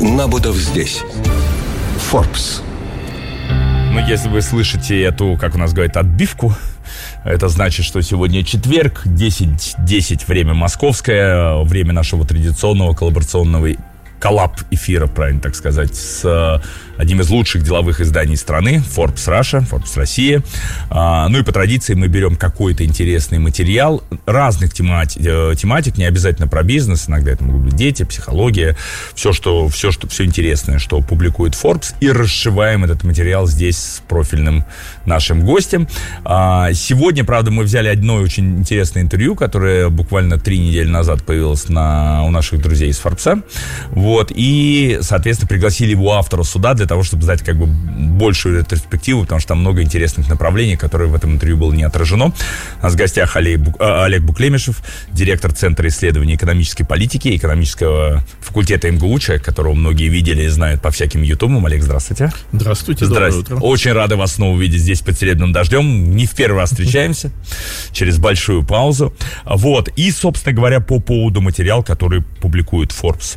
Набутов здесь. Forbes. Ну, если вы слышите эту, как у нас говорят, отбивку, это значит, что сегодня четверг, 10:10, время московское, время нашего традиционного коллаборационного коллаб-эфира, правильно так сказать, с одним из лучших деловых изданий страны, Forbes Russia, Forbes Россия. Ну и по традиции мы берем какой-то интересный материал разных тематик, не обязательно про бизнес, иногда это могут быть дети, психология, все интересное, что публикует Forbes, и расшиваем этот материал здесь с профильным нашим гостем. Сегодня, правда, мы взяли одно очень интересное интервью, которое буквально 3 недели назад появилось у наших друзей из Forbes. Вот, и, соответственно, пригласили его автора сюда для того, чтобы знать как бы большую ретроспективу, потому что там много интересных направлений, которые в этом интервью было не отражено. У нас в гостях Олег Буклемишев, директор Центра исследований экономической политики, экономического факультета МГУ, человек, которого многие видели и знают по всяким ютубам. Олег, здравствуйте. Здравствуйте, доброе утро. Очень рады вас снова увидеть здесь под серебряным дождем. Не в первый раз встречаемся, через большую паузу. Вот, и, собственно говоря, по поводу материала, который публикует Forbes.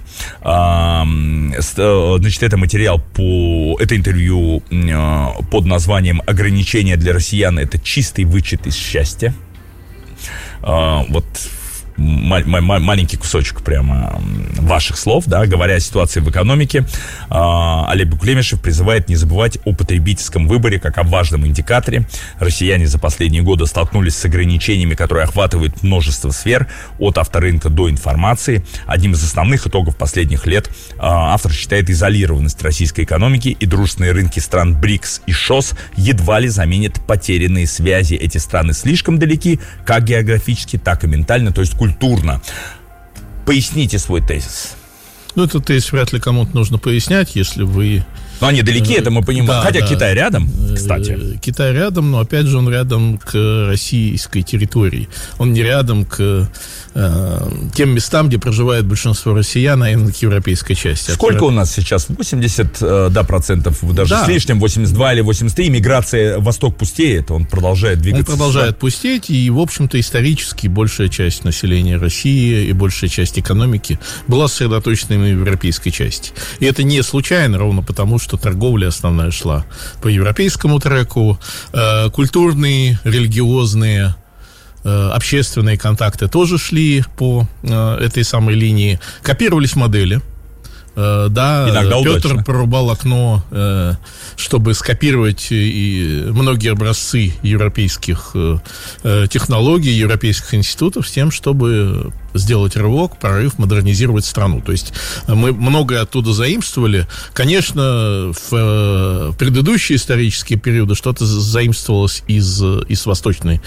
Значит, это интервью под названием «Ограничения для россиян – это чистый вычет из счастья». Вот маленький кусочек прямо ваших слов, да, говоря о ситуации в экономике. Олег Буклемишев призывает не забывать о потребительском выборе как о важном индикаторе. Россияне за последние годы столкнулись с ограничениями, которые охватывают множество сфер, от авторынка до информации. Одним из основных итогов последних лет автор считает изолированность российской экономики, и дружественные рынки стран БРИКС и ШОС едва ли заменят потерянные связи. Эти страны слишком далеки, как географически, так и ментально, то есть культурно. Поясните свой тезис. Ну, этот тезис вряд ли кому-то нужно пояснять, если вы... Но они далеки, это мы понимаем. Да, хотя да. Китай рядом, кстати. Китай рядом, но опять же он рядом к российской территории. Он не рядом к тем местам, где проживает большинство россиян, а именно к европейской части. Сколько у нас сейчас? 80%, даже с лишним, 82 или 83. Миграция восток пустеет, он продолжает двигаться. Он продолжает пустеть, и, в общем-то, исторически большая часть населения России и большая часть экономики была сосредоточена на европейской части. И это не случайно, ровно потому, что торговля основная шла по европейскому треку, культурные, религиозные, общественные контакты тоже шли по этой самой линии. Копировались модели. Да, иногда Петр удачно прорубал окно, чтобы скопировать и многие образцы европейских технологий, европейских институтов с тем, чтобы сделать рывок, прорыв, модернизировать страну. То есть мы многое оттуда заимствовали. Конечно, в предыдущие исторические периоды что-то заимствовалось с Восточной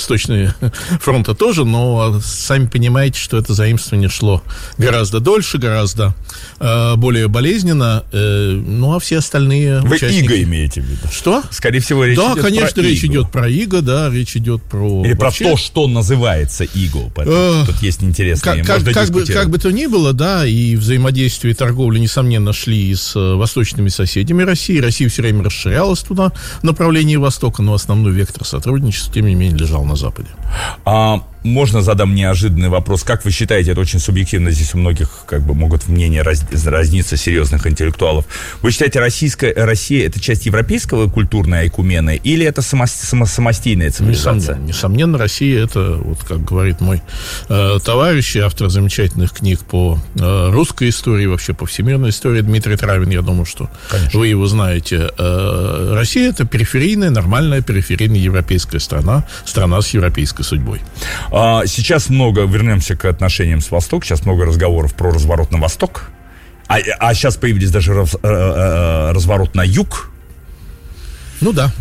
фронта тоже, но сами понимаете, что это заимствование шло гораздо дольше, гораздо более болезненно, ну, а все остальные Вы участники... ИГО имеете в виду? Что? Скорее всего, речь идет про ИГО. Да, конечно, речь идет про ИГО, да, речь идет про... Или про то, что называется ИГО. Тут есть интересные... Как бы то ни было, да, и взаимодействие и торговля, несомненно, шли с восточными соседями России. Россия все время расширялась туда, в направлении Востока, но основной вектор сотрудничества, тем не менее, лежал на Западе. Можно задам неожиданный вопрос? Как вы считаете, это очень субъективно, здесь у многих как бы могут мнения разниться, серьезных интеллектуалов. Вы считаете, Россия это часть европейского культурной айкумены, или это самостийная цивилизация? Несомненно, Россия это, вот как говорит мой товарищ, автор замечательных книг по русской истории, вообще по всемирной истории, Дмитрий Травин, я думаю, что вы его знаете. Россия это периферийная, нормальная периферийная европейская страна с европейской судьбой. Сейчас вернемся к отношениям с Востоком, сейчас много разговоров про разворот на Восток, а сейчас появились даже разворот на Юг. Ну да.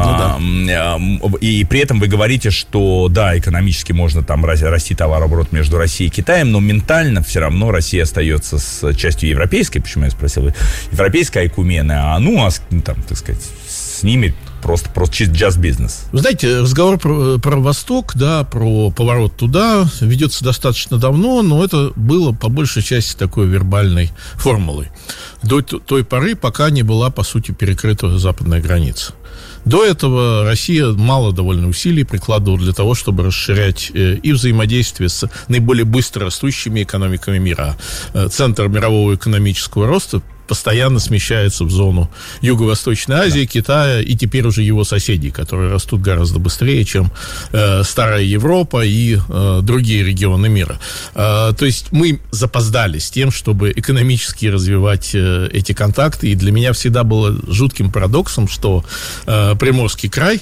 И при этом вы говорите, что да, экономически можно там расти товарооборот между Россией и Китаем, но ментально все равно Россия остается с частью европейской, почему я спросил, европейской айкумены, там, так сказать, с ними просто чист джаз-бизнес. Вы знаете, разговор про Восток, да, про поворот туда ведется достаточно давно, но это было по большей части такой вербальной формулой. До той поры, пока не была, по сути, перекрыта западная граница. До этого Россия мало довольно усилий прикладывала для того, чтобы расширять и взаимодействие с наиболее быстро растущими экономиками мира. Центр мирового экономического роста постоянно смещается в зону Юго-Восточной Азии, Китая и теперь уже его соседей, которые растут гораздо быстрее, чем старая Европа и другие регионы мира. То есть мы запоздали с тем, чтобы экономически развивать эти контакты, и для меня всегда было жутким парадоксом, что Приморский край,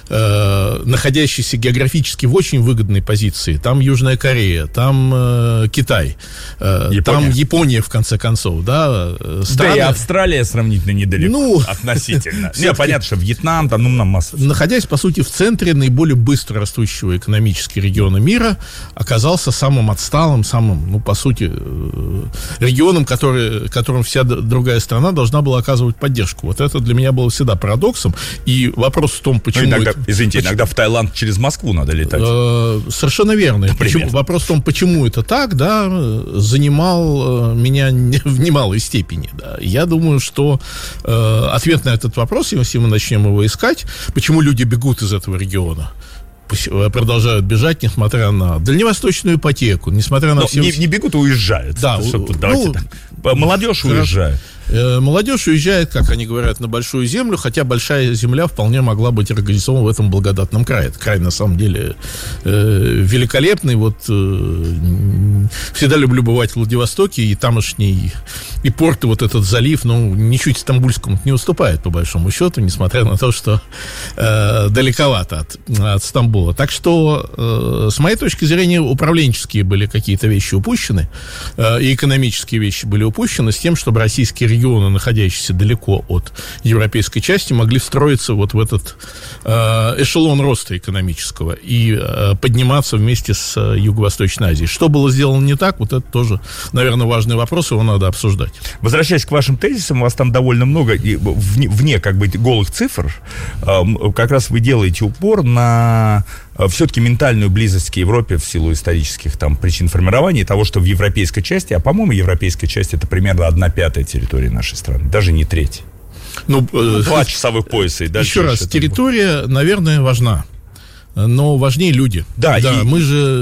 находящийся географически в очень выгодной позиции. Там Южная Корея, там Китай, там Япония, в конце концов, да. Да, и Австралия сравнительно недалеко, относительно. Понятно, что Вьетнам, там, нам масса. Находясь, по сути, в центре наиболее быстро растущего экономически региона мира, оказался самым отсталым, самым, по сути, регионом, которым вся другая страна должна была оказывать поддержку. Вот это для меня было всегда парадоксом. И вопрос в том, почему... Извините, иногда в Таиланд через Москву надо летать. Совершенно верно. Вопрос в том, почему это так, да, занимал меня в немалой степени. Да. Я думаю, что ответ на этот вопрос, если мы начнем его искать, почему люди бегут из этого региона, продолжают бежать, несмотря на дальневосточную ипотеку, несмотря на все... Не бегут, а уезжают. Да, молодежь уезжает. Молодежь уезжает, как они говорят, на большую землю, хотя большая земля вполне могла быть организована в этом благодатном крае. Это край, на самом деле, великолепный. Всегда люблю бывать в Владивостоке, и тамошний, и порт, и вот этот залив, ничуть Стамбульскому не уступает, по большому счету, несмотря на то, что далековато от Стамбула. Так что, с моей точки зрения, управленческие были какие-то вещи упущены, и экономические вещи были упущены с тем, чтобы российские регионы, находящиеся далеко от европейской части, могли встроиться вот в этот эшелон роста экономического и подниматься вместе с Юго-Восточной Азией. Что было сделано не так, вот это тоже, наверное, важный вопрос, его надо обсуждать. Возвращаясь к вашим тезисам, у вас там довольно много, и вне как бы голых цифр, как раз вы делаете упор на все-таки ментальную близость к Европе в силу исторических там причин формирования, того, что в европейской части, а, по-моему, европейская часть — это примерно 1/5 территории нашей страны, даже не треть. 2 часовых пояса. И еще раз, территория, наверное, важна. Но важнее люди. Да, мы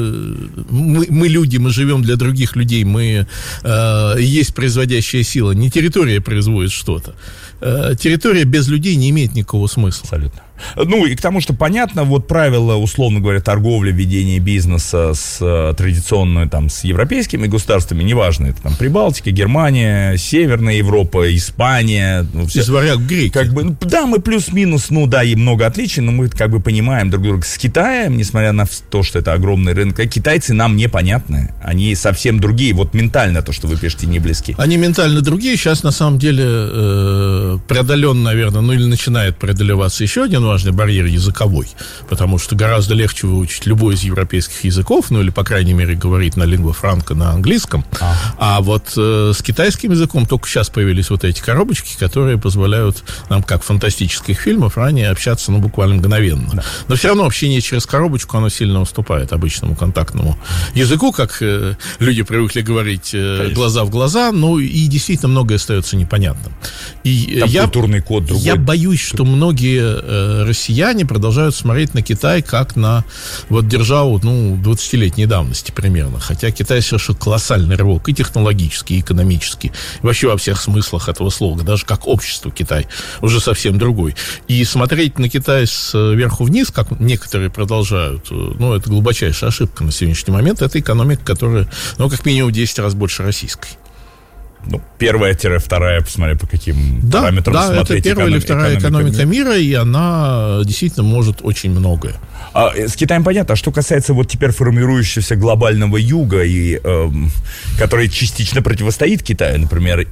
люди, мы живем для других людей, мы есть производящая сила. Не территория производит что-то. Территория без людей не имеет никакого смысла. Абсолютно. И к тому, что понятно, правила, условно говоря, торговли, ведения бизнеса традиционную с европейскими государствами, неважно, это Прибалтика, Германия, Северная Европа, Испания. Из варяг в греки. Мы плюс-минус, и много отличий, но мы понимаем друг друга. С Китаем, несмотря на то, что это огромный рынок, китайцы нам непонятны. Они совсем другие. Ментально то, что вы пишете, не близки. Они ментально другие. Сейчас, на самом деле, преодолен, наверное, или начинает преодолеваться еще один важный барьер — языковой, потому что гораздо легче выучить любой из европейских языков, или, по крайней мере, говорить на лингва франка на английском. А с китайским языком только сейчас появились эти коробочки, которые позволяют нам, как в фантастических фильмах, ранее общаться, буквально мгновенно. Да. Но все равно общение через коробочку, оно сильно уступает обычному контактному языку, как люди привыкли говорить глаза в глаза, и действительно многое остается непонятным. И культурный код другой. Я боюсь, что многие россияне продолжают смотреть на Китай как на державу 20-летней давности примерно. Хотя Китай совершил колоссальный рывок и технологический, и экономический, и вообще во всех смыслах этого слова. Даже как общество Китай уже совсем другой. И смотреть на Китай сверху вниз, как некоторые продолжают, это глубочайшая ошибка на сегодняшний момент. Это экономика, которая, как минимум 10 раз больше российской. Первая-вторая, посмотря по каким параметрам смотреть. Да, это первая или вторая экономика мира, и она действительно может очень многое. С Китаем понятно. А что касается теперь формирующегося глобального юга, который частично противостоит Китаю, например,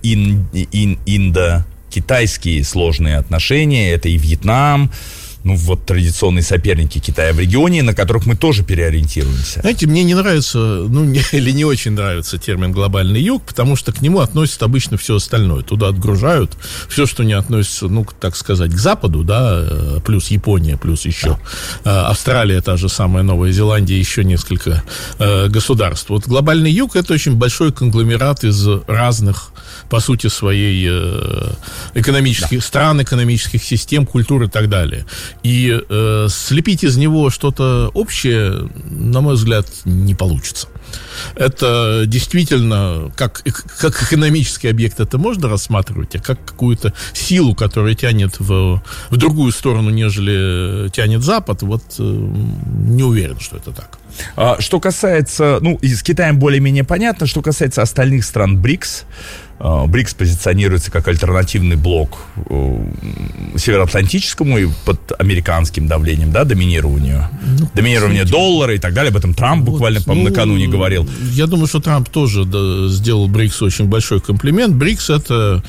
индо-китайские сложные отношения, это и Вьетнам, традиционные соперники Китая в регионе, на которых мы тоже переориентируемся. Знаете, мне не нравится, или не очень нравится термин «глобальный юг», потому что к нему относят обычно все остальное. Туда отгружают все, что не относится, так сказать, к Западу, плюс Япония, плюс еще Австралия, та же самая Новая Зеландия, еще несколько государств. Глобальный юг — это очень большой конгломерат из разных, по сути, своей экономических стран, экономических систем, культур и так далее. И слепить из него что-то общее, на мой взгляд, не получится. Это действительно, как экономический объект это можно рассматривать, а как какую-то силу, которая тянет в другую сторону, нежели тянет Запад, вот не уверен, что это так. Что касается, с Китаем более-менее понятно, что касается остальных стран БРИКС, БРИКС позиционируется как альтернативный блок североатлантическому и под американским давлением, да, доминированию доллара и так далее. Об этом Трамп буквально, по-моему, накануне говорил. Я думаю, что Трамп тоже сделал БРИКС очень большой комплимент. БРИКС — это,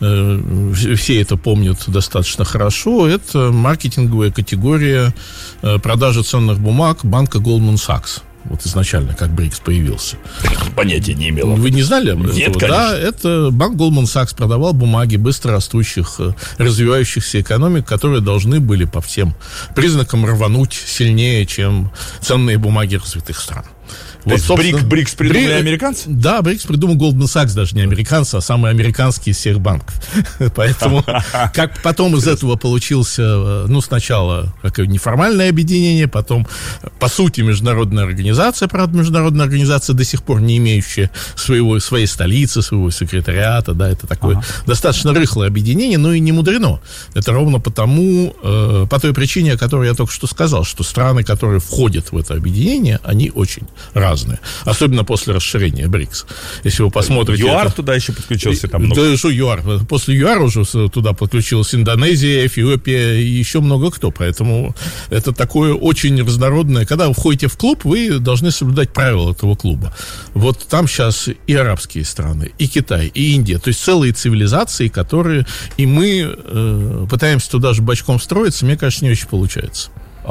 все это помнят достаточно хорошо, это маркетинговая категория продажи ценных бумаг банка Goldman Sachs. Вот изначально, как БРИКС появился. Понятия не имел. Вы не знали об этом? Нет, конечно. Да, это банк Goldman Sachs продавал бумаги быстрорастущих, развивающихся экономик, которые должны были по всем признакам рвануть сильнее, чем ценные бумаги развитых стран. То есть БРИКС придумали американцы? Да, БРИКС придумал Goldman Sachs, даже не американцы, а самый американский из всех банков. Поэтому, как потом из этого получился, сначала как неформальное объединение, потом, по сути, международная организация, правда, международная организация, до сих пор не имеющая своей столицы, своего секретариата, да, это такое достаточно рыхлое объединение, но и не мудрено. Это ровно потому, по той причине, о которой я только что сказал, что страны, которые входят в это объединение, они очень разные. Особенно после расширения БРИКС. Если вы посмотрите... ЮАР туда еще подключился. Там много. Да, что ЮАР? После ЮАР уже туда подключилась Индонезия, Эфиопия и еще много кто. Поэтому это такое очень разнородное... Когда вы входите в клуб, вы должны соблюдать правила этого клуба. Вот там сейчас и арабские страны, и Китай, и Индия. То есть целые цивилизации, которые... И мы пытаемся туда же бочком строиться. Мне кажется, не очень получается.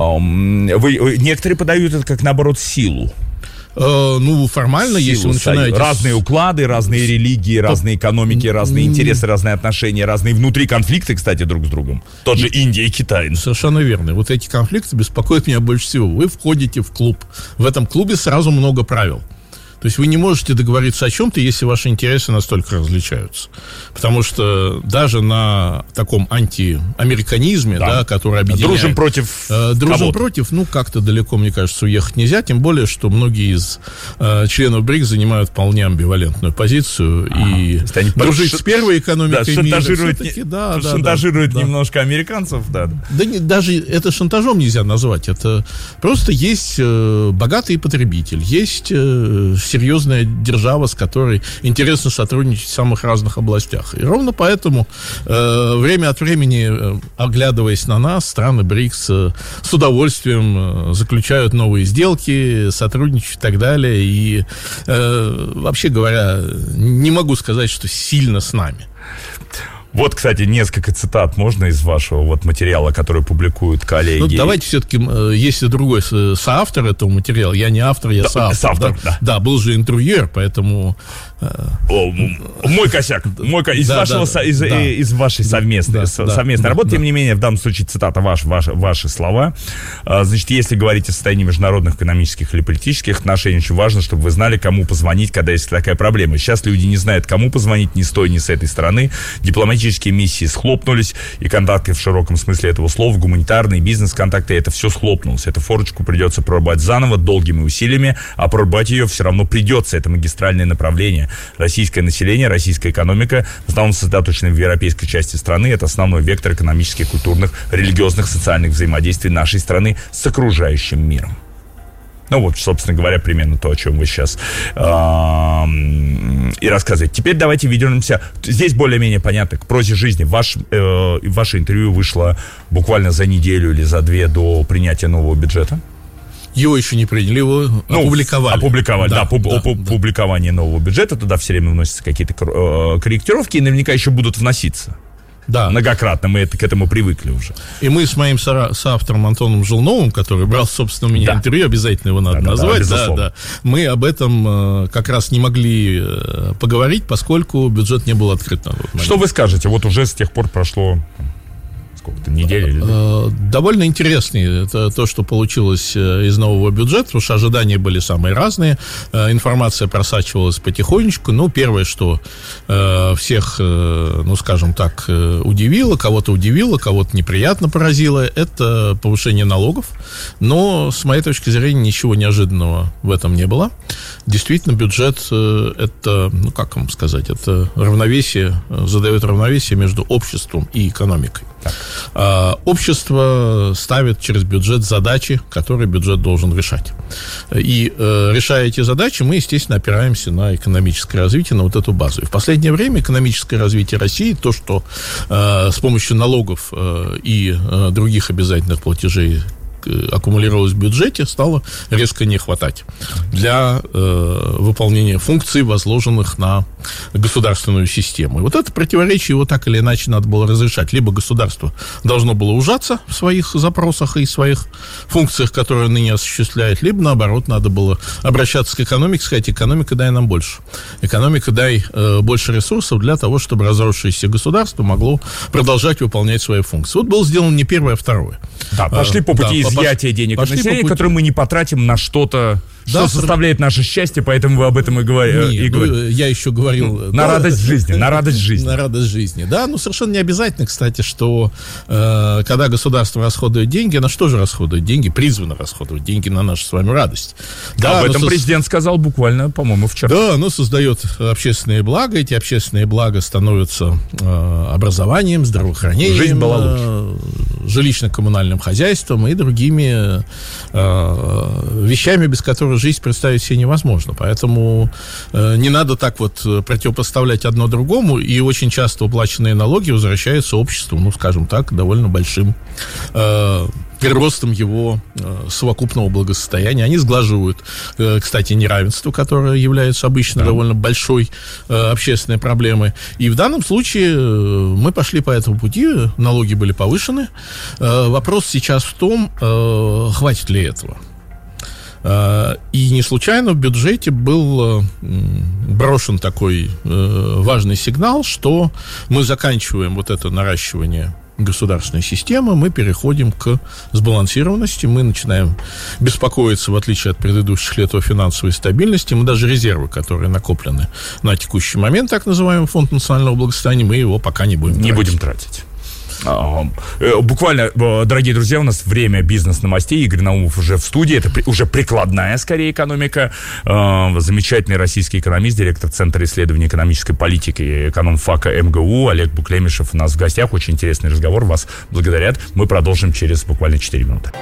Некоторые подают это как, наоборот, силу. Формально, если вы начинаете... Разные уклады, разные религии, разные экономики, разные интересы, разные отношения, разные внутри конфликты, кстати, друг с другом. Тот же Индия и Китай. Совершенно верно. Вот эти конфликты беспокоят меня больше всего. Вы входите в клуб. В этом клубе сразу много правил. То есть вы не можете договориться о чем-то, если ваши интересы настолько различаются. Потому что даже на таком антиамериканизме, да, который объединяет... Дружим против Дружим против, как-то далеко, мне кажется, уехать нельзя. Тем более, что многие из членов БРИКС занимают вполне амбивалентную позицию. И дружить с первой экономикой мира... Шантажируют немножко американцев, да. Да даже это шантажом нельзя назвать. Это просто есть богатый потребитель, есть... серьезная держава, с которой интересно сотрудничать в самых разных областях. И ровно поэтому время от времени, оглядываясь на нас, страны БРИКС с удовольствием заключают новые сделки, сотрудничают и так далее. И, вообще говоря, не могу сказать, что сильно с нами. Вот, кстати, несколько цитат можно из вашего материала, который публикуют коллеги. Давайте все-таки, есть и другой соавтор этого материала. Я не автор, я соавтор. Да, был же интервьюер, поэтому... Мой косяк. Из вашей совместной работы. Тем не менее, в данном случае цитата ваши слова. Значит, если говорить о состоянии международных экономических или политических отношений, очень важно, чтобы вы знали, кому позвонить, когда есть такая проблема. Сейчас люди не знают, кому позвонить ни с той, ни с этой стороны. Дипломатические миссии схлопнулись, и контакты в широком смысле этого слова, гуманитарные, бизнес-контакты, это все схлопнулось. Эту форочку придется прорубать заново, долгими усилиями, а прорубать ее все равно придется. Это магистральное направление. Российское население, российская экономика, в основном сосредоточена в европейской части страны. Это основной вектор экономических, культурных, религиозных, социальных взаимодействий нашей страны с окружающим миром. Собственно говоря, примерно то, о чем вы сейчас и рассказываете. Теперь давайте вернемся. Здесь более-менее понятно, к прозе жизни. Ваше интервью вышло буквально за неделю или за две до принятия нового бюджета. Его еще не приняли, его опубликовали. Публикование нового бюджета. Туда все время вносятся какие-то корректировки, и наверняка еще будут вноситься. Да. Многократно, мы к этому привыкли уже. И мы с моим соавтором Антоном Жилновым, который брал, собственно, у меня интервью, обязательно его надо назвать. Да. Мы об этом как раз не могли поговорить, поскольку бюджет не был открыт на тот момент. Что вы скажете? Вот уже с тех пор прошло сколько-то недель или... Довольно интересный это то, что получилось из нового бюджета, потому что ожидания были самые разные, информация просачивалась потихонечку. Ну, первое, что всех, ну, скажем так, удивило, кого-то неприятно поразило, это повышение налогов, но, с моей точки зрения, ничего неожиданного в этом не было. Действительно, бюджет это, ну, как вам сказать, это равновесие, задает равновесие между обществом и экономикой. Общество ставит через бюджет задачи, которые бюджет должен решать. И решая эти задачи, мы, естественно, опираемся на экономическое развитие, на вот эту базу. И в последнее время экономическое развитие России, то, что с помощью налогов и других обязательных платежей аккумулировалось в бюджете, стало резко не хватать для выполнения функций, возложенных на государственную систему. И вот это противоречие его так или иначе надо было разрешать. Либо государство должно было ужаться в своих запросах и своих функциях, которые ныне осуществляет, либо, наоборот, надо было обращаться к экономике, сказать: экономика, дай нам больше. Экономика, дай больше ресурсов для того, чтобы разросшееся государство могло продолжать выполнять свои функции. Вот было сделано не первое, а второе. Да, пошли по пути изъятия денег от населения, которые мы не потратим на что-то, что составляет наше счастье, поэтому вы об этом и говорите. Я еще говорил... На радость жизни, на радость жизни. На радость жизни, да. Ну, совершенно не обязательно, кстати, что когда государство расходует деньги, на что же расходует деньги? Призвано расходовать деньги на нашу с вами радость. Да, об этом президент сказал буквально, по-моему, вчера. Да, оно создает общественные блага, эти общественные блага становятся образованием, здравоохранением, жизнь была лучше, жилищно-коммунальным хозяйством и другими вещами, без которых жизнь представить себе невозможно. Поэтому не надо так вот противопоставлять одно другому, и очень часто уплаченные налоги возвращаются обществу, ну, скажем так, довольно большим приростом его совокупного благосостояния. Они сглаживают, кстати, неравенство, которое является обычно довольно большой общественной проблемой. И в данном случае мы пошли по этому пути, налоги были повышены. Вопрос сейчас в том, хватит ли этого. И не случайно в бюджете был брошен такой важный сигнал, что мы заканчиваем вот это наращивание государственной системы, мы переходим к сбалансированности, мы начинаем беспокоиться, в отличие от предыдущих лет, о финансовой стабильности. Мы даже резервы, которые накоплены на текущий момент, так называемый фонд национального благосостояния, мы его пока не будем тратить. Буквально, дорогие друзья, у нас время бизнес-новостей. Игорь Наумов уже в студии. Это уже прикладная, скорее, экономика. Замечательный российский экономист, директор Центра исследований экономической политики, экономфака МГУ Олег Буклемишев у нас в гостях. Очень интересный разговор. Вас благодарят. Мы продолжим через буквально 4 минуты.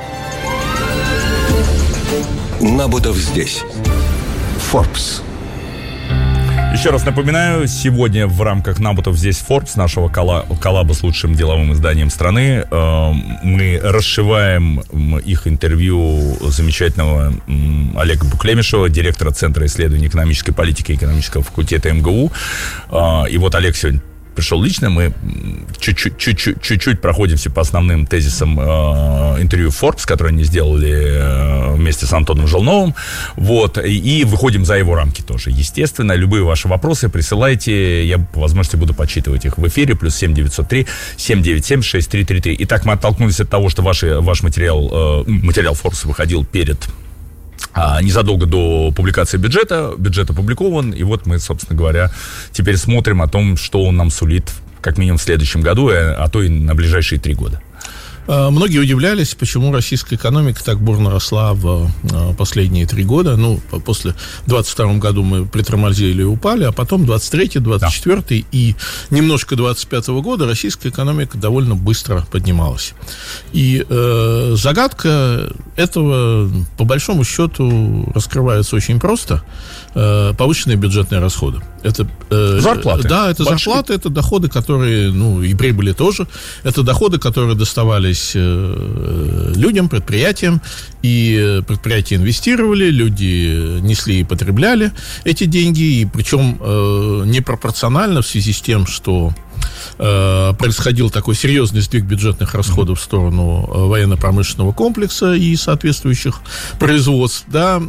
Набутов здесь. Forbes. Еще раз напоминаю, сегодня в рамках «Набутов здесь Forbes», нашего коллаба с лучшим деловым изданием страны, мы расшиваем их интервью замечательного Олега Буклемишева, директора Центра исследований экономической политики и экономического факультета МГУ. И вот Олег сегодня пришел лично, мы чуть-чуть проходимся по основным тезисам интервью Forbes, которое они сделали вместе с Антоном Желновым, вот, и выходим за его рамки тоже. Естественно, любые ваши вопросы присылайте, я по возможности буду подсчитывать их в эфире, плюс 7903-797-6333. Итак, мы оттолкнулись от того, что ваш материал Forbes выходил незадолго до публикации бюджета. Бюджет опубликован, и вот мы, собственно говоря, теперь смотрим о том, что он нам сулит как минимум в следующем году, а то и на ближайшие 3 года. Многие удивлялись, почему российская экономика так бурно росла в последние 3 года. Ну, после 22 году мы притормозили и упали, а потом 23-й, 24-й и немножко 25-го года российская экономика довольно быстро поднималась. И загадка этого, по большому счету, раскрывается очень просто. Повышенные бюджетные расходы. Это зарплаты. Да, это большие зарплаты, это доходы, которые, ну, и прибыли тоже. Это доходы, которые доставались людям, предприятиям, и предприятия инвестировали, люди несли и потребляли эти деньги, и причем непропорционально в связи с тем, что происходил такой серьезный сдвиг бюджетных расходов в сторону военно-промышленного комплекса и соответствующих производств, да,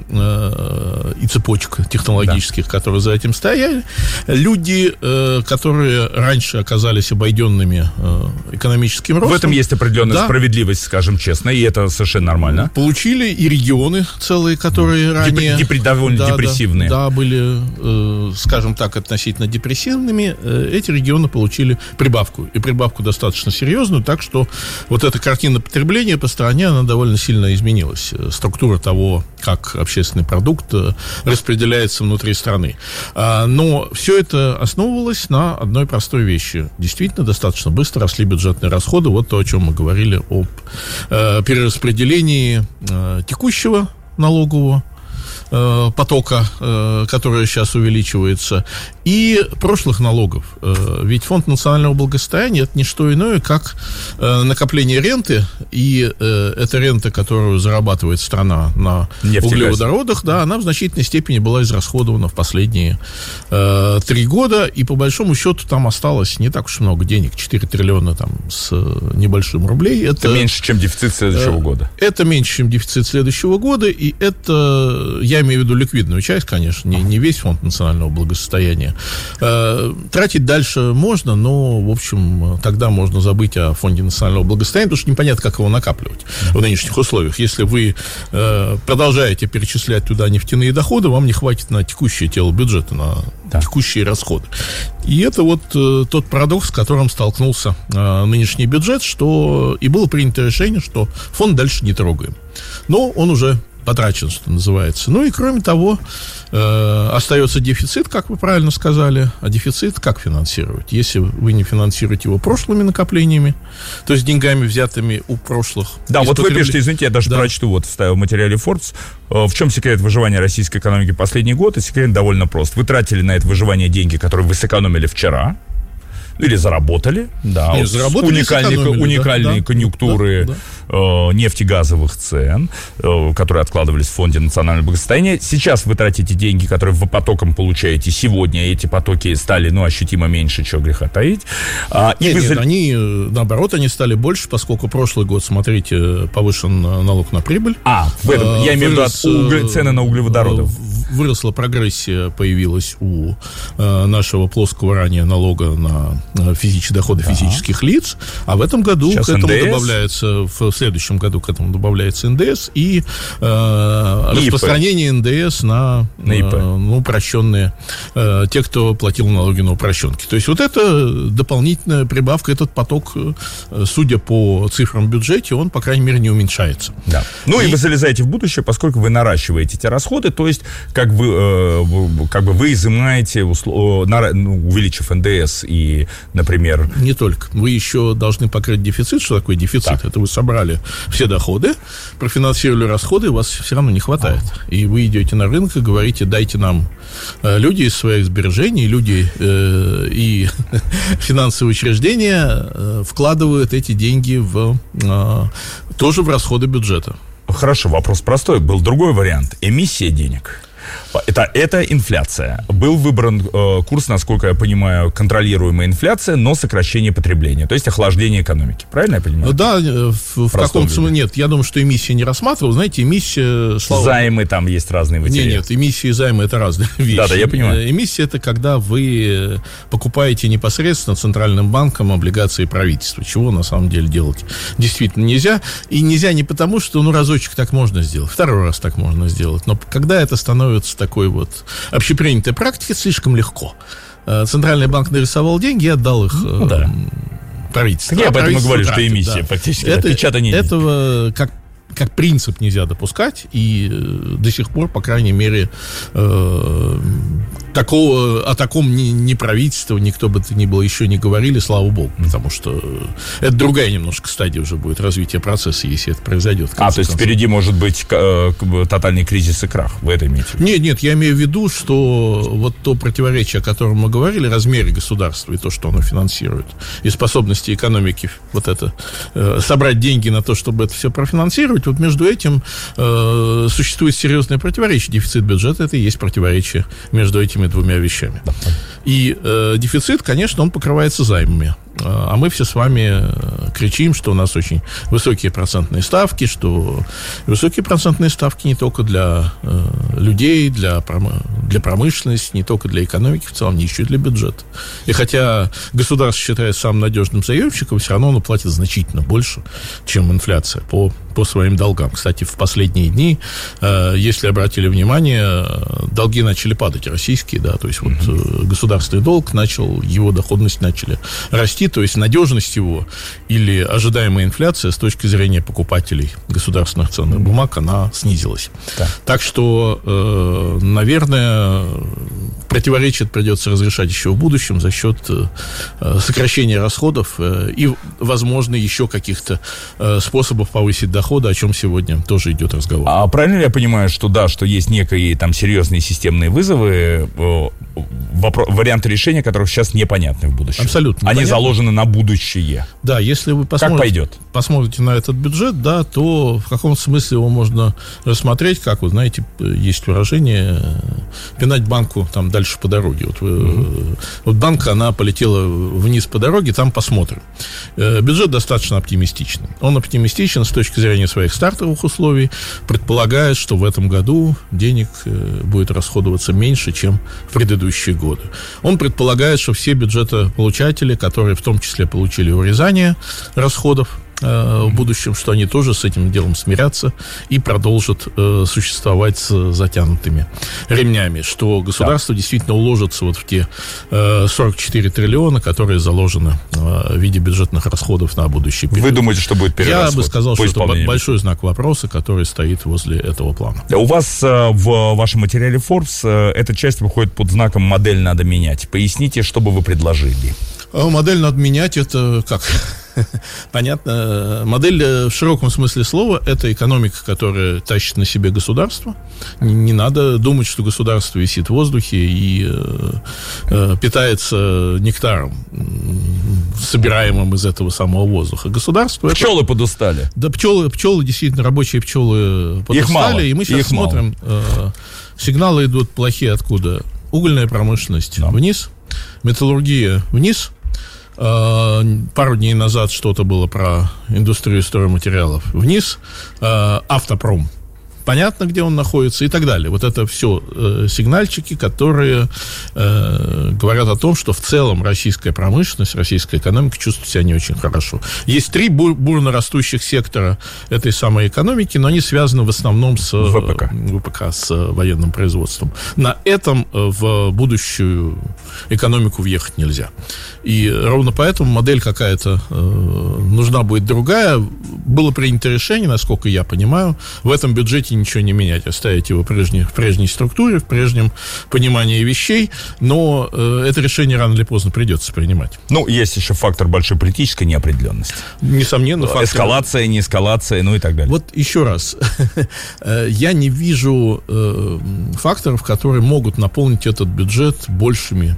и цепочек технологических, которые за этим стояли. Люди, которые раньше оказались обойденными экономическим ростом. В этом есть определенная справедливость, скажем честно, и это совершенно нормально. Получили и регионы целые, которые ранее... довольно депрессивные. Да, были, скажем так, относительно депрессивными. Эти регионы получили прибавку. И прибавку достаточно серьезную, так что вот эта картина потребления по стране, она довольно сильно изменилась. Структура того, как общественный продукт распределяется внутри страны. Но все это основывалось на одной простой вещи. Действительно, достаточно быстро росли бюджетные расходы. Вот то, о чем мы говорили, об перераспределении текущего налогового потока, который сейчас увеличивается, и прошлых налогов. Ведь Фонд национального благосостояния — это не что иное, как накопление ренты, и эта рента, которую зарабатывает страна на углеводородах, да, она в значительной степени была израсходована в последние 3 года, и по большому счету там осталось не так уж много денег, 4 триллиона там с небольшим рублей. Это меньше, чем дефицит следующего года. Это меньше, чем дефицит следующего года, и это, я имею в виду ликвидную часть, конечно, не весь Фонд национального благосостояния. Тратить дальше можно, но, в общем, тогда можно забыть о Фонде национального благосостояния, потому что непонятно, как его накапливать в нынешних условиях. Если вы продолжаете перечислять туда нефтяные доходы, вам не хватит на текущее тело бюджета, на текущие расходы. И это вот тот парадокс, с которым столкнулся нынешний бюджет, что и было принято решение, что фонд дальше не трогаем. Но он уже потрачен, что называется. Ну и кроме того, остается дефицит, как вы правильно сказали. А дефицит как финансировать? Если вы не финансируете его прошлыми накоплениями, то есть деньгами, взятыми у прошлых. Да, вот вы пишете, извините, я даже прочту, вот вставил в материале Forbes. В чем секрет выживания российской экономики последний год? И секрет довольно прост. Вы тратили на это выживание деньги, которые вы сэкономили вчера, или заработали, да, нет, заработали, уникальные конъюнктуры нефтегазовых цен, которые откладывались в Фонде национального благосостояния. Сейчас вы тратите деньги, которые вы потоком получаете сегодня, и эти потоки стали, ощутимо меньше, чего греха таить. Они, наоборот, они стали больше, поскольку прошлый год, смотрите, повышен налог на прибыль. В этом, я имею в виду цены на углеводороды. Выросла прогрессия, появилась у нашего плоского ранее налога на доходы физических лиц, а в этом году сейчас к этому НДС добавляется, в следующем году к этому добавляется НДС и распространение НДС на упрощенные, те, кто платил налоги на упрощенки. То есть вот это дополнительная прибавка, этот поток, судя по цифрам в бюджете, он, по крайней мере, не уменьшается. Да. И вы залезаете в будущее, поскольку вы наращиваете эти расходы, то есть как бы вы изымаете, увеличив НДС и, например... Не только. Вы еще должны покрыть дефицит. Что такое дефицит? Так. Это вы собрали все доходы, профинансировали расходы, и у вас все равно не хватает. И вы идете на рынок и говорите: дайте нам люди из своих сбережений, люди и финансовые учреждения вкладывают эти деньги тоже в расходы бюджета. Хорошо, вопрос простой. Был другой вариант. Эмиссия денег. Это инфляция. Был выбран курс, насколько я понимаю, контролируемая инфляция, но сокращение потребления, то есть охлаждение экономики. Правильно я понимаю? Да, в каком-то смысле нет. Я думаю, что эмиссия не рассматривал. Знаете, эмиссия... Займы там есть разные варианты. Нет, эмиссия и займы — это разные вещи. Да, я понимаю. Эмиссия — это когда вы покупаете непосредственно Центральным банком облигации правительства, чего на самом деле делать действительно нельзя. И нельзя не потому, что разочек так можно сделать, второй раз так можно сделать. Но когда это становится такой вот общепринятой практикой, слишком легко. Центральный банк нарисовал деньги и отдал их правительству. Я поэтому говорю, что эмиссия фактически. Этого как принцип нельзя допускать, и до сих пор, по крайней мере, о таком ни правительство, никто бы то ни было еще не говорили, слава богу, потому что это другая немножко стадия уже будет развития процесса, если это произойдет. То есть впереди может быть тотальный кризис и крах, вы это имеете в виду? Нет, я имею в виду, что вот то противоречие, о котором мы говорили, размере государства и то, что оно финансирует, и способности экономики вот это собрать деньги на то, чтобы это все профинансировать, вот между этим существует серьезное противоречие. Дефицит бюджета — это и есть противоречие между этими двумя вещами. И дефицит, конечно, он покрывается займами. А мы все с вами кричим, что у нас очень высокие процентные ставки, что высокие процентные ставки не только для людей, для промышленности, не только для экономики в целом, не еще и для бюджета. И хотя государство считается самым надежным заемщиком, все равно оно платит значительно больше, чем инфляция по своим долгам. Кстати, в последние дни, если обратили внимание, долги начали падать, российские, да, то есть вот государственный долг начал, его доходность начали расти, то есть надежность его или ожидаемая инфляция с точки зрения покупателей государственных ценных бумаг, она снизилась. Да. Так что, наверное, противоречие придется разрешать еще в будущем за счет сокращения расходов и, возможно, еще каких-то способов повысить доходы, о чем сегодня тоже идет разговор. А правильно ли я понимаю, что да, что есть некие там серьезные системные вызовы, варианты решения которых сейчас непонятны в будущем? Абсолютно. Они заложены на будущее. Да, если вы посмотрите на этот бюджет, да, то в каком-то смысле его можно рассмотреть, как, вы знаете, есть выражение пинать банку там дальше по дороге. Вот банка, она полетела вниз по дороге, там посмотрим. Бюджет достаточно оптимистичный. Он оптимистичен с точки зрения своих стартовых условий, предполагает, что в этом году денег будет расходоваться меньше, чем в предыдущие годы. Он предполагает, что все бюджетополучатели, которые в том числе получили урезание расходов в будущем, что они тоже с этим делом смирятся и продолжат существовать с затянутыми ремнями, что государство действительно уложится вот в те 44 триллиона, которые заложены в виде бюджетных расходов на будущий период. Вы думаете, что будет перерасход? Я бы сказал, что это большой знак вопроса, который стоит возле этого плана. У вас в вашем материале Forbes эта часть выходит под знаком «Модель надо менять». Поясните, что бы вы предложили? Модель надо менять, это как? Понятно. Модель в широком смысле слова – это экономика, которая тащит на себе государство. Не надо думать, что государство висит в воздухе и питается нектаром, собираемым из этого самого воздуха. Государство – пчелы подустали. Да, пчелы, действительно, рабочие пчелы подустали. Их мало. И мы сейчас смотрим, сигналы идут плохие откуда? Угольная промышленность вниз, металлургия вниз. Пару дней назад что-то было про индустрию стройматериалов вниз, автопром, понятно, где он находится и так далее. Вот это все сигнальчики, которые говорят о том, что в целом российская промышленность, российская экономика чувствует себя не очень хорошо. Есть три бурно растущих сектора этой самой экономики, но они связаны в основном с ВПК, с военным производством. На этом в будущую экономику въехать нельзя. И ровно поэтому модель какая-то нужна будет другая. Было принято решение, насколько я понимаю, в этом бюджете ничего не менять, оставить его в прежней структуре, в прежнем понимании вещей, но это решение рано или поздно придется принимать. Ну, есть еще фактор большой политической неопределенности. Несомненно. Эскалация, не эскалация, ну и так далее. Вот еще раз. Я не вижу факторов, которые могут наполнить этот бюджет большим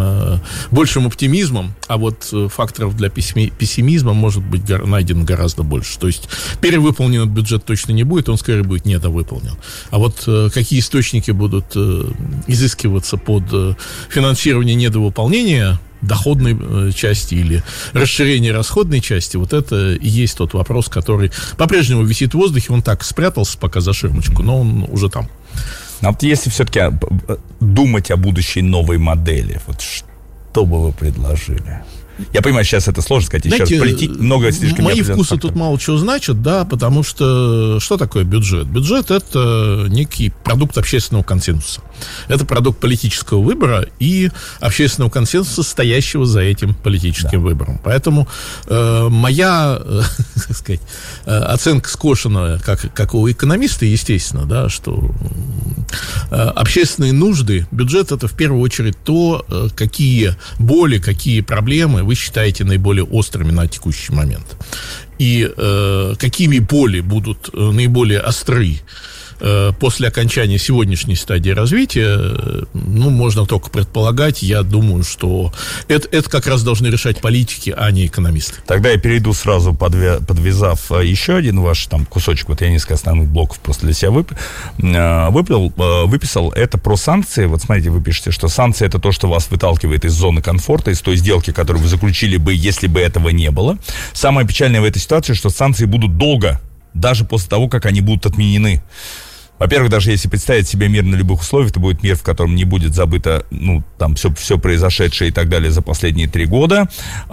оптимизмом, а вот факторов для пессимизма может быть найдено гораздо больше. То есть перевыполнен бюджет точно не будет, он скорее будет недовыполнен. А вот какие источники будут изыскиваться под финансирование недовыполнения доходной части или расширение расходной части, вот это и есть тот вопрос, который по-прежнему висит в воздухе, он так спрятался пока за ширмочку, но он уже там. А вот если все-таки думать о будущей новой модели, вот что бы вы предложили? Я понимаю, сейчас это сложно сказать. Знаете, еще много слишком мои вкусы тут мало чего значат, да, потому что такое бюджет? Бюджет – это некий продукт общественного консенсуса. Это продукт политического выбора и общественного консенсуса, стоящего за этим политическим выбором. Поэтому моя, так сказать, оценка скошенная, как у экономиста, естественно, да, что общественные нужды, бюджет – это в первую очередь то, какие боли, какие проблемы вы считаете наиболее острыми на текущий момент. И какими боли будут наиболее остры после окончания сегодняшней стадии развития, можно только предполагать, я думаю, что это как раз должны решать политики, а не экономисты. Тогда я перейду сразу, подвязав еще один ваш там кусочек, вот я несколько основных блоков просто для себя выписал, это про санкции. Вот смотрите, вы пишете, что санкции — это то, что вас выталкивает из зоны комфорта, из той сделки, которую вы заключили бы, если бы этого не было. Самое печальное в этой ситуации, что санкции будут долго, даже после того, как они будут отменены. Во-первых, даже если представить себе мир на любых условиях, это будет мир, в котором не будет забыто, там все произошедшее и так далее за последние 3 года.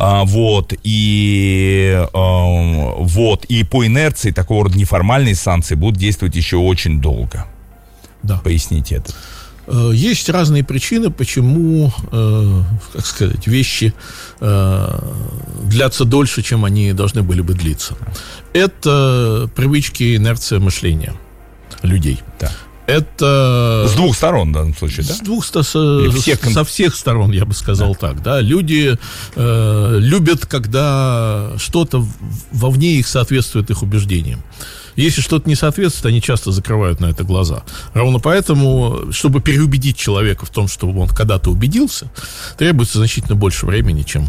И по инерции такого рода неформальные санкции будут действовать еще очень долго. Да. Поясните это. Есть разные причины, почему, вещи длятся дольше, чем они должны были бы длиться. Это привычки, инерция мышления людей. Да. Это... С двух сторон, в данном случае, да? Со всех сторон, я бы сказал, да. Так, да. Люди любят, когда что-то вовне их соответствует их убеждениям. Если что-то не соответствует, они часто закрывают на это глаза. Ровно поэтому, чтобы переубедить человека в том, чтобы он когда-то убедился, требуется значительно больше времени, чем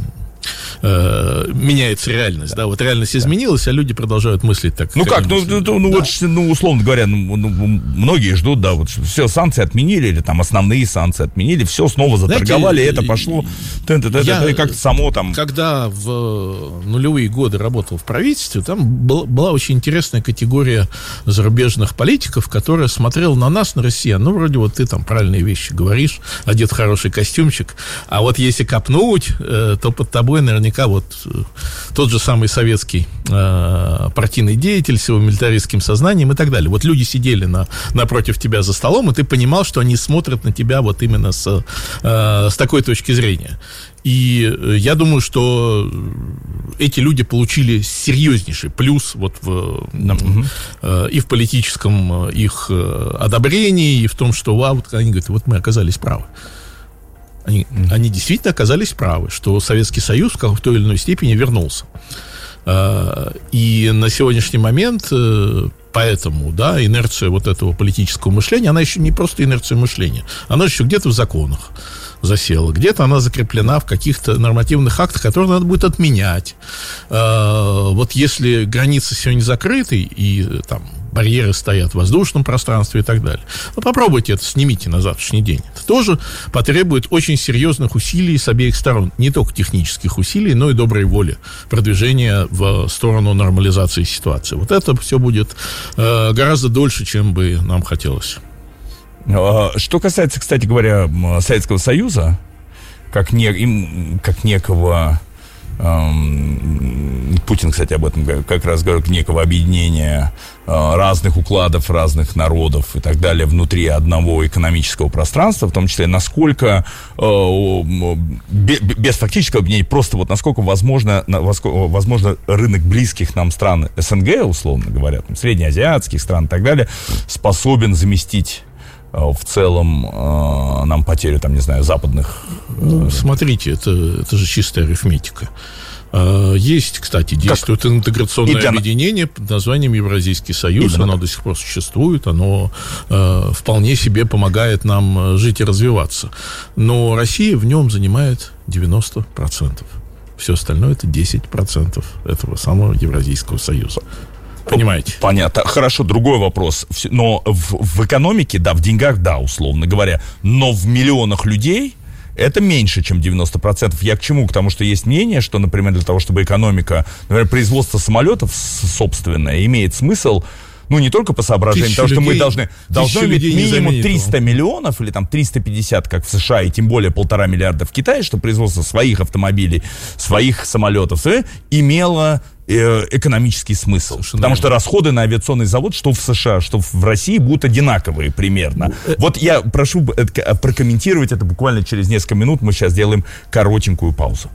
меняется реальность. Да? Вот реальность изменилась, а люди продолжают мыслить так. Условно говоря, многие ждут, да, вот все санкции отменили, или там основные санкции отменили, все снова заторговали, и это пошло, и как-то само там... Когда в нулевые годы работал в правительстве, там была очень интересная категория зарубежных политиков, которая смотрела на нас, на россиян, вроде вот ты там правильные вещи говоришь, одет в хороший костюмчик, а вот если копнуть, то под тобой наверняка вот тот же самый советский партийный деятель с его милитаристским сознанием и так далее. Вот люди сидели напротив тебя за столом, и ты понимал, что они смотрят на тебя вот именно с такой точки зрения. И я думаю, что эти люди получили серьезнейший плюс вот и в политическом их одобрении, и в том, что они говорят, вот мы оказались правы. Они действительно оказались правы, что Советский Союз в той или иной степени вернулся. И на сегодняшний момент поэтому, инерция вот этого политического мышления, она еще не просто инерция мышления, она еще где-то в законах засела, где-то она закреплена в каких-то нормативных актах, которые надо будет отменять. Вот если границы сегодня закрыты, и там барьеры стоят в воздушном пространстве и так далее, попробуйте это, снимите на завтрашний день. Это тоже потребует очень серьезных усилий с обеих сторон, не только технических усилий, но и доброй воли, продвижения в сторону нормализации ситуации. Вот это все будет гораздо дольше, чем бы нам хотелось. Что касается, кстати говоря, Советского Союза, как некого... Путин, кстати, об этом как раз говорит, некого объединения разных укладов, разных народов и так далее внутри одного экономического пространства, в том числе, насколько без фактического объединения, просто вот насколько возможно рынок близких нам стран СНГ, условно говоря, там, среднеазиатских стран и так далее, способен заместить в целом нам потерю, там, не знаю, западных... Смотрите, это же чистая арифметика. Есть, кстати, действует интеграционное объединение под названием Евразийский союз. Оно до сих пор существует, оно вполне себе помогает нам жить и развиваться. Но Россия в нем занимает 90%. Все остальное — это 10% этого самого Евразийского союза. Понимаете? Понятно. Хорошо, другой вопрос. Но в экономике, в деньгах, условно говоря, но в миллионах людей это меньше, чем 90%. Я к чему? К тому, что есть мнение, что, например, для того, чтобы экономика, например, производство самолетов собственное имеет смысл, не только по соображениям того, что мы должны иметь минимум 300 миллионов или там 350, как в США, и тем более 1,5 миллиарда в Китае, чтобы производство своих автомобилей, своих самолетов имело экономический смысл. Потому что расходы на авиационный завод, что в США, что в России, будут одинаковые примерно. Вот я прошу прокомментировать это буквально через несколько минут. Мы сейчас сделаем коротенькую паузу.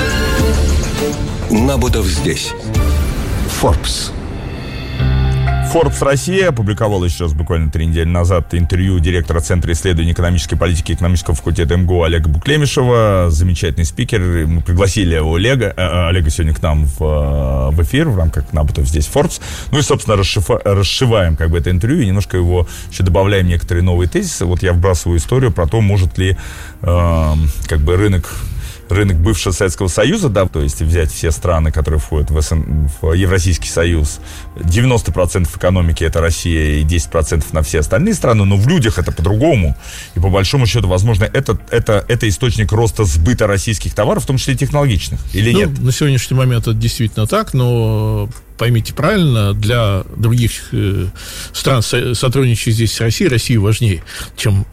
Набутов здесь. Forbes. Forbes Россия опубликовала сейчас буквально 3 недели назад интервью директора Центра исследований экономической политики экономического факультета МГУ Олега Буклемишева. Замечательный спикер. Мы пригласили Олега сегодня к нам в эфир в рамках «Наботов здесь Forbes». Ну и, собственно, расшиваем как бы это интервью и немножко его еще добавляем некоторые новые тезисы. Вот я вбрасываю историю про то, может ли как бы рынок бывшего Советского Союза, да, то есть взять все страны, которые входят в Евразийский Союз, 90% экономики это Россия и 10% на все остальные страны, но в людях это по-другому. И по большому счету, возможно, это источник роста сбыта российских товаров, в том числе и технологичных, или нет? На сегодняшний момент это действительно так, но поймите правильно, для других стран, сотрудничающих здесь с Россией, Россия важнее, чем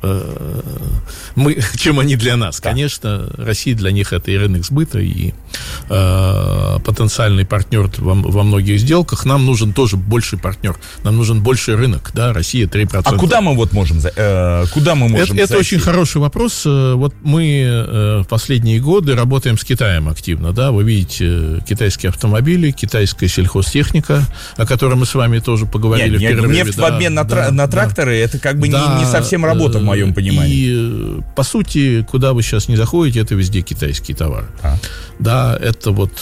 они для нас. Да. Конечно, Россия для них это и рынок сбыта, и потенциальный партнер во многих сделках. Нам нужен тоже больший партнер, нам нужен больший рынок, да, Россия 3%. А куда мы можем зайти? Это очень хороший вопрос. Вот мы в последние годы работаем с Китаем активно, да, вы видите китайские автомобили, китайская сельхозтехника, о которой мы с вами тоже поговорили в перерыве. Нефть в обмен на тракторы, это как бы не совсем работа в моем понимании. И, по сути, куда вы сейчас не заходите, это везде китайские товары. Да, это вот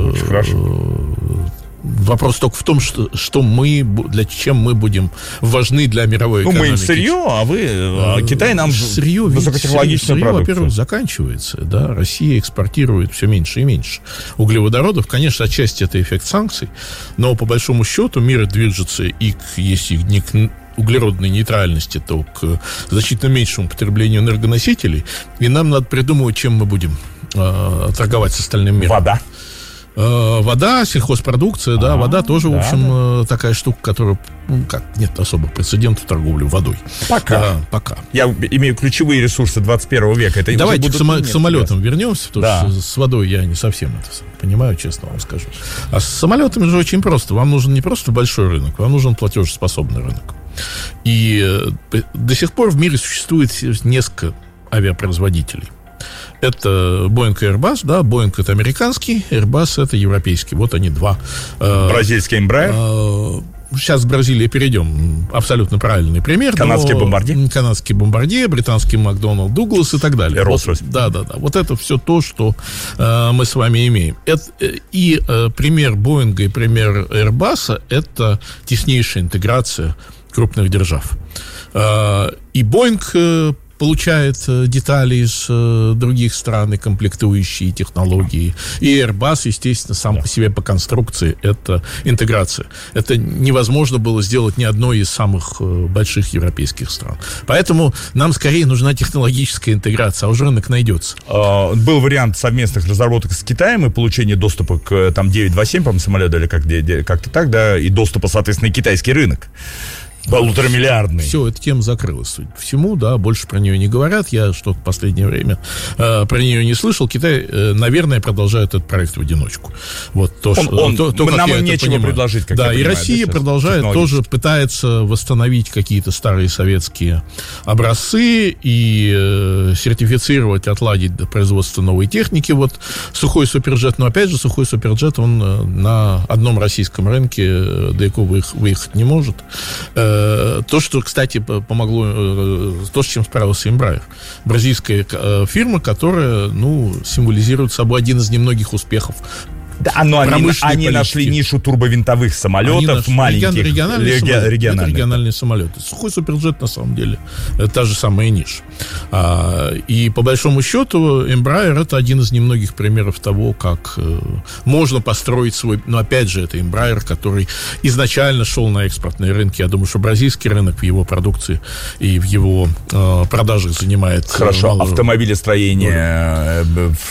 вопрос только в том, что мы, чем мы будем важны для мировой экономики. Мы им сырье, а вы, Китай нам высокотехнологичную продукцию. Во-первых, заканчивается, да, Россия экспортирует все меньше и меньше углеводородов. Конечно, отчасти это эффект санкций, но по большому счету мир движется и если не к углеродной нейтральности, то к значительно меньшему потреблению энергоносителей, и нам надо придумывать, чем мы будем торговать с остальным миром. Вода, сельхозпродукция, да, вода тоже, в общем, такая штука, которая, нет особых прецедентов торговли водой. Пока. Я имею ключевые ресурсы 21 века. Давайте к самолетам вернемся, потому что с водой я не совсем это понимаю, честно вам скажу. А с самолетами же очень просто. Вам нужен не просто большой рынок, вам нужен платежеспособный рынок. И до сих пор в мире существует несколько авиапроизводителей. Это Boeing и Airbus, да, Boeing это американский, Airbus это европейский. Вот они два. Бразильский Embraer. Сейчас к Бразилии перейдем. Абсолютно правильный пример. Канадский Бомбардье, британский Макдоналд Дуглас и так далее. Да. Вот это все то, что мы с вами имеем. Пример Боинга и пример Airbus это теснейшая интеграция крупных держав. И Boeing получает детали из других стран и комплектующие технологии. И Airbus, естественно, сам по себе по конструкции это интеграция. Это невозможно было сделать ни одной из самых больших европейских стран. Поэтому нам скорее нужна технологическая интеграция, а уже рынок найдется. Был вариант совместных разработок с Китаем и получения доступа к 927, по-моему, самолету или как-то так, да, и доступа, соответственно, и китайский рынок. Полуторамиллиардный. Все, эта тема закрылась, судя по всему, да, больше про нее не говорят. Я что-то в последнее время про нее не слышал. Китай, наверное, продолжает этот проект в одиночку. Вот нам им нечего предложить, как я понимаю. И Россия продолжает, тоже пытается восстановить какие-то старые советские образцы и сертифицировать, отладить до производства новой техники. Вот сухой суперджет, но опять же, сухой суперджет, он на одном российском рынке далеко выехать не может. То, что, кстати, помогло, то, с чем справился Embraer. Бразильская фирма, которая, символизирует собой один из немногих успехов. Да, но они нашли нишу турбовинтовых самолетов, маленьких, региональные самолеты. Сухой суперджет, на самом деле, это та же самая ниша. И по большому счету Embraer это один из немногих примеров того, как можно построить свой... Но опять же, это Embraer, который изначально шел на экспортные рынки. Я думаю, что бразильский рынок в его продукции и в его продажах занимает... Хорошо, автомобилестроение...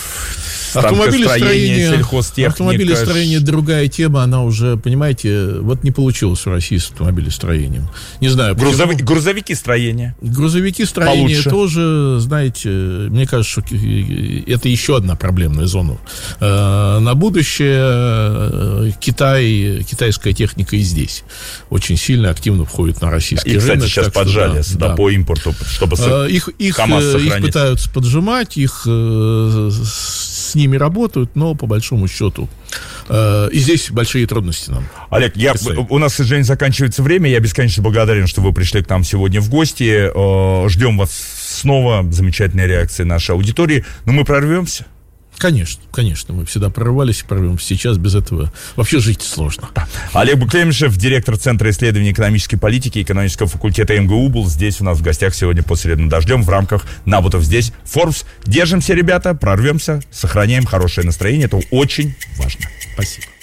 Автомобилестроение другая тема, она уже, понимаете, вот не получилось у России с автомобилестроением. Не знаю. Грузовики строения. Грузовики строения тоже, знаете, мне кажется, что это еще одна проблемная зона. На будущее китайская техника и здесь очень сильно активно входит на российский рынок. И, кстати, сейчас поджали по импорту, чтобы КамАЗ сохранить. Их пытаются поджимать, с ними работают, но по большому счету И здесь большие трудности нам. Олег, у нас, к сожалению, заканчивается время. Я бесконечно благодарен, что вы пришли к нам сегодня в гости. Ждем вас снова. Замечательная реакция нашей аудитории. Но мы прорвемся. Конечно, мы всегда прорвались и прорвемся. Сейчас без этого вообще жить сложно. Олег Буклемишев, директор Центра исследований экономической политики и экономического факультета МГУ, был здесь у нас в гостях сегодня под «Серебряным дождем» в рамках «Набутов здесь». Forbes. Держимся, ребята, прорвемся, сохраняем хорошее настроение. Это очень важно. Спасибо.